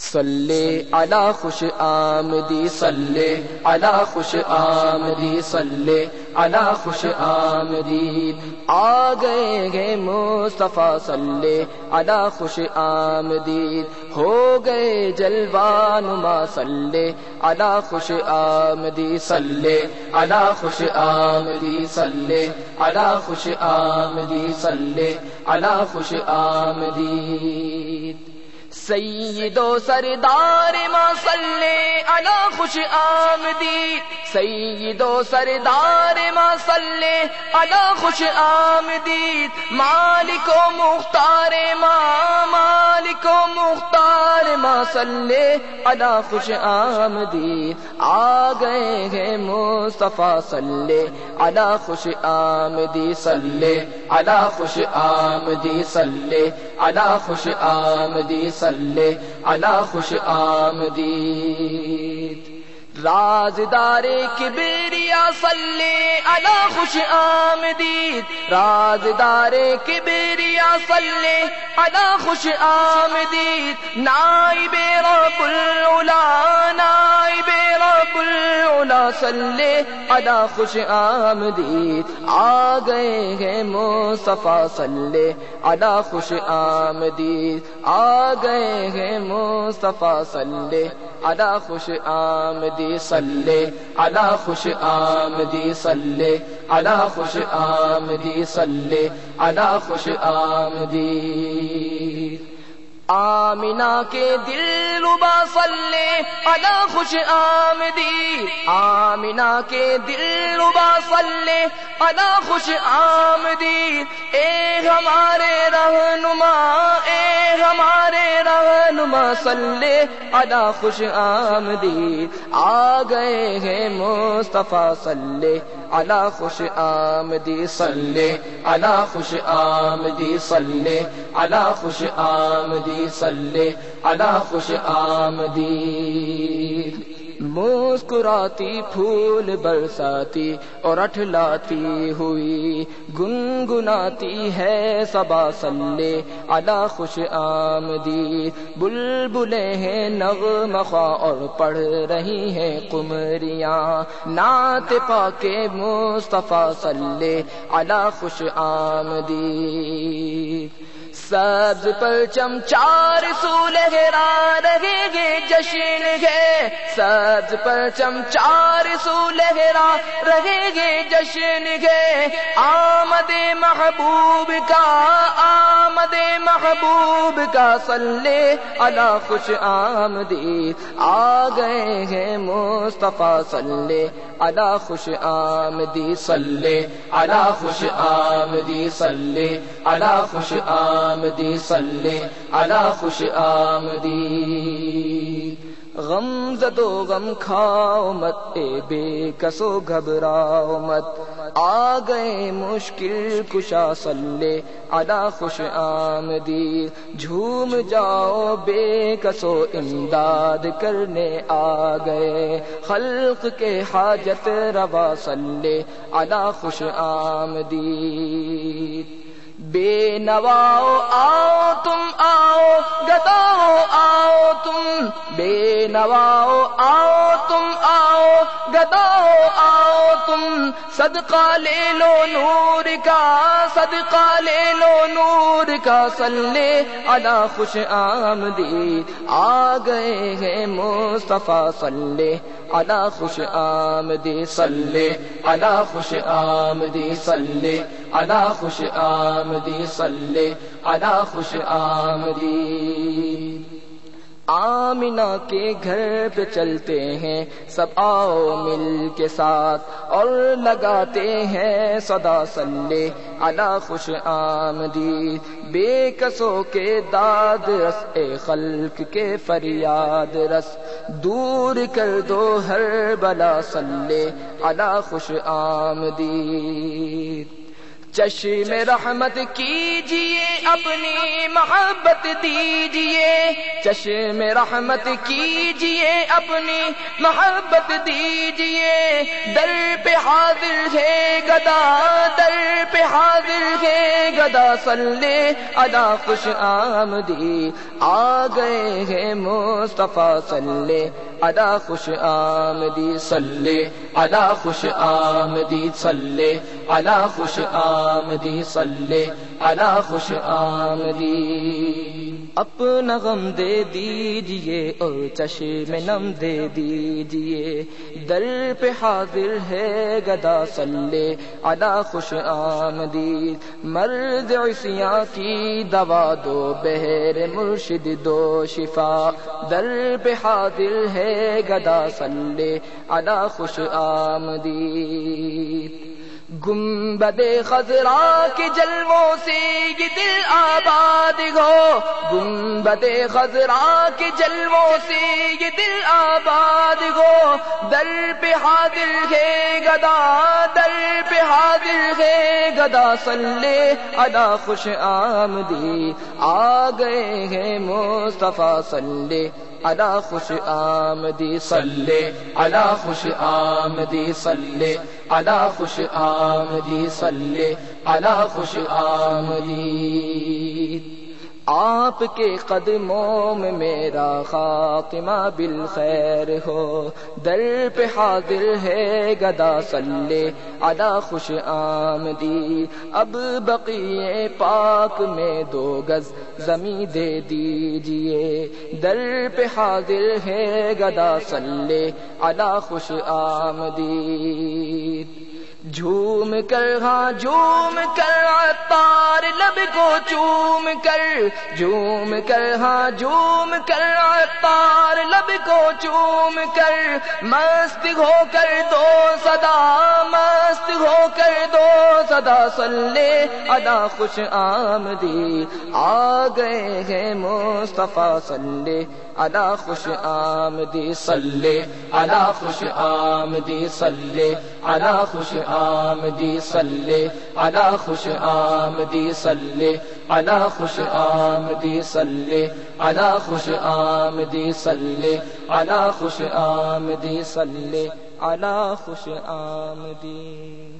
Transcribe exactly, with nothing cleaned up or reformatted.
صلی علی خوش آمدی صلی علی خوش آمدی صلی علی خوش آمدی آ گئے گے مصطفیٰ صلی علی خوش آمدی ہو گئے جلوہ نما صلی علی خوش آمدی صلی علی خوش آمدی صلی علی خوش آمدی صلی علی خوش آمدی سید و سردار ما صلی علی خوش آمدی سید و سردار ما صلی علی خوش آمدی مالک و مختار ما مالک و مختار ما صلی علی خوش آمدی آ گئے ہیں مصطفیٰ صلی علی خوش آمدی صلی علی خوش آمدی صلی علی خوش آمدی صلی علی خوش آمدی رازدار کبریا صلی علی خوش آمدید رازدار کبریا صلی علی خوش آمدید نائب رب العلا نائب رب العلا صلی علی خوش آمدید آ گئے ہیں مصطفیٰ صلی علی خوش آمدید آ گئے ہیں مصطفیٰ صلی علی خوش آمدید صلی علی خوش آمدی صلی علی خوش آمدی صلی علی خوش آمدی آمینہ کے دل ربا صلی علی خوش آمدی آمینہ کے دل ربا صلی علی خوش آمدی اے ہمارے رہنما اے ہمارے رہنما صلی علی خوش آمدی آ گئے ہیں مصطفیٰ صلی علی خوش آمدی صلی علی خوش آمدی صلی علی خوش آمدی صلی علی خوش آمدی مسکراتی پھول برساتی اور اٹھلاتی ہوئی گنگناتی ہے صبا صلی علی خوش آمدی بلبلیں ہیں نغمہ خواں اور پڑھ رہی ہیں قمریاں نعت پاک مصطفیٰ صلی علی خوش آمدی سبز پرچم چار سو لہرا رہے گے جشن ہے سبز پرچم چار سو لہرا رہے گے جشن ہے آمد محبوب کا آمد محبوب کا صلی علی خوش آمدی آ گئے ہیں مصطفیٰ صلی علی خوش آمدی صلی علی خوش آمدی صلی علی خوش آمدی صلی علی خوش آمدی غم زدو غم کھاؤ مت اے بے کسو گھبراؤ مت آ گئے مشکل کشا صلی علی خوش آمدی جھوم جاؤ بے کسو امداد کرنے آ گئے خلق کے حاجت روا صلی علی خوش آمدی بے نواؤ آؤ تم آؤ گداؤ آؤ تم بے نواؤ آؤ تم آؤ گداؤ آؤ تم صدقہ لے لو نور کا صدقہ لے لو نور کا صلی علی خوش آمدی آ گئے ہیں مصطفیٰ صلی علی خوش آمدی صلی علی خوش آمدی صلی علی خوش آمدی صلی علی خوش آمدی آمینہ کے گھر پہ چلتے ہیں سب آؤ مل کے ساتھ اور لگاتے ہیں صدا صلی علی خوش آمدی بے کسوں کے داد رس اے خلق کے فریاد رس دور کر دو ہر بلا صلی علی خوش آمدی چشم رحمت کیجئے اپنی محبت دیجئے، چشم رحمت کیجئے اپنی محبت دیجئے، در پہ حاضر ہے گدا، در پہ حاضر ہے گدا، صلی علی خوش آمدی، آ گئے ہیں مصطفیٰ صلی علی خوش آمدی، صلی علی خوش آمدی، صلی علی خوش آمدی، صلی علی خوش آمدی۔ اپنا غم دے دیجئے اور چشم نم دے دیجئے، در پہ حاضر ہے گدا، صلی علی خوش آمدی، مرض عصیاں کی دوا دو، بہر مرشد دو شفا، در پہ حاضر ہے گدا، صلی علی خوش آمدی۔ گنبد خضرا کے جلووں سے یہ دل آباد ہو، گنبد خضرا کے جلووں سے یہ دل آباد ہو، در پہ حاضر ہے گدا، در پہ حاضر ہے گدا، صلی علی خوش آمدی، آ گئے ہیں مصطفیٰ صلی علی خوش آمدی، صلی علی خوش آمدی، صلی علی خوش آمدی، صلی علی خوش آمدی۔ آپ کے قدموں میں میرا خاتمہ بالخیر ہو، در پہ حاضر ہے گدا، صلی علی خوش آمدی، اب بقیع پاک میں دو گز زمیں دے دیجئے، در پہ حاضر ہے گدا، صلی علی خوش آمدی۔ جھوم کر ہاں جھوم کر عطار لب کو چوم کر، جھوم کر ہاں جھوم کر عطار لب کو چوم کر، مست ہو کر دو صدا، مست ہو کر دو صدا، صلی علی خوش آمدی، آ گئے ہیں مصطفیٰ صلی علی خوش آمدی، صلی علی خوش آمدی، صلی علی خوش آمدی، صلی علی خوش آمدی، صلی علی خوش آمدی، صلی علی خوش آمدی، صلی علی خوش آمدی، صلی علی خوش آمدی۔